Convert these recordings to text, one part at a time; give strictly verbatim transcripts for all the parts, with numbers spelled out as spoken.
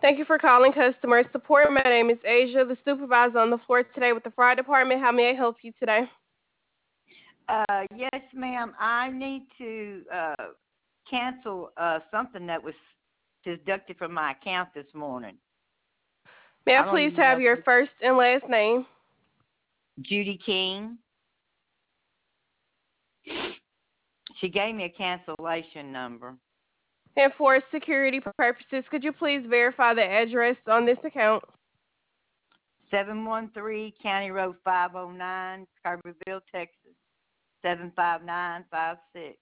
Thank you for calling customer support. My name is Asia, the supervisor on the floor today with the fire department. How may I help you today? Uh, yes, ma'am. I need to uh, cancel uh, something that was deducted from my account this morning. May I I don't please even have know your if it's first and last name? Judy King. She gave me a cancellation number. And for security purposes, could you please verify the address on this account? seven one three County Road five oh nine, Kirbyville, Texas, seven five nine five six.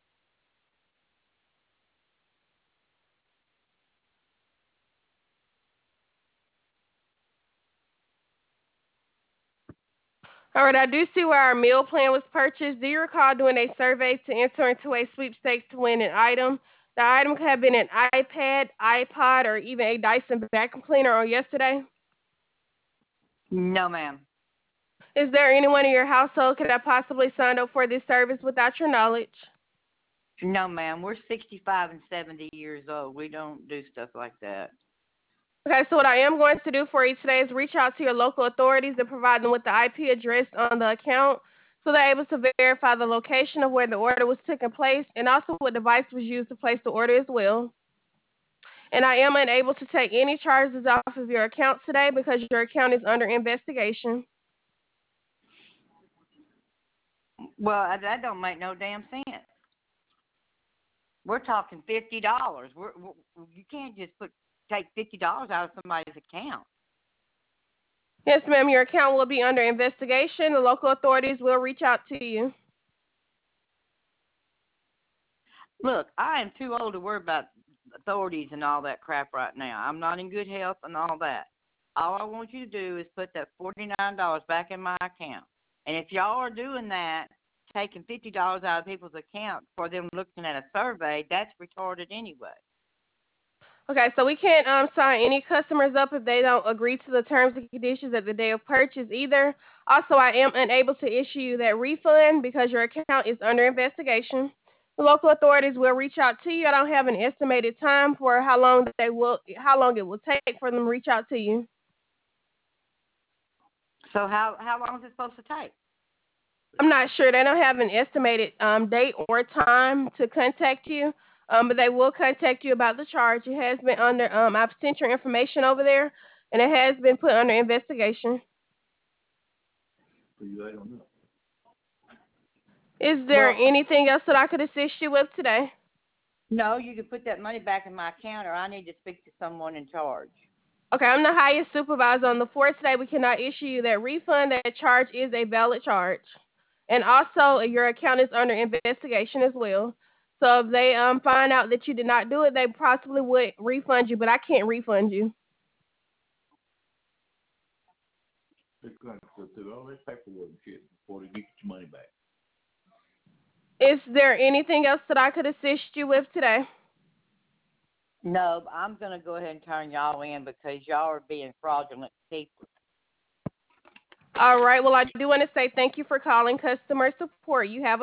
All right, I do see where our meal plan was purchased. Do you recall doing a survey to enter into a sweepstakes to win an item? The item could have been an iPad, iPod, or even a Dyson vacuum cleaner on yesterday. No, ma'am. Is there anyone in your household could have possibly signed up for this service without your knowledge? No, ma'am. We're sixty-five and seventy years old. We don't do stuff like that. Okay, so what I am going to do for you today is reach out to your local authorities and provide them with the I P address on the account so they're able to verify the location of where the order was taking place and also what device was used to place the order as well. And I am unable to take any charges off of your account today because your account is under investigation. Well, that don't make no damn sense. We're talking fifty dollars. We're, we're you can't just put take fifty dollars out of somebody's account. Yes, ma'am, your account will be under investigation. The local authorities will reach out to you. Look, I am too old to worry about authorities and all that crap right now. I'm not in good health and all that. All I want you to do is put that forty-nine dollars back in my account. And if y'all are doing that, taking fifty dollars out of people's account for them looking at a survey, that's retarded anyway. Okay, so we can't um, sign any customers up if they don't agree to the terms and conditions at the day of purchase either. Also, I am unable to issue you that refund because your account is under investigation. The local authorities will reach out to you. I don't have an estimated time for how long they will, how long it will take for them to reach out to you. So how how long is it supposed to take? I'm not sure. They don't have an estimated um, date or time to contact you, um, but they will contact you about the charge. It has been under. Um, I've sent your information over there, and it has been put under investigation. So you, I don't know. Is there Well, anything else that I could assist you with today? no, you can put that money back in my account, or I need to speak to someone in charge. Okay, I'm the highest supervisor on the floor today. We cannot issue you that refund. That charge is a valid charge. And also, your account is under investigation as well. So if they um find out that you did not do it, they possibly would refund you, but I can't refund you. They're going to go through all this paperwork and shit before they get your money back. Is there anything else that I could assist you with today? No, I'm going to go ahead and turn y'all in because y'all are being fraudulent people. All right. Well, I do want to say thank you for calling customer support. You have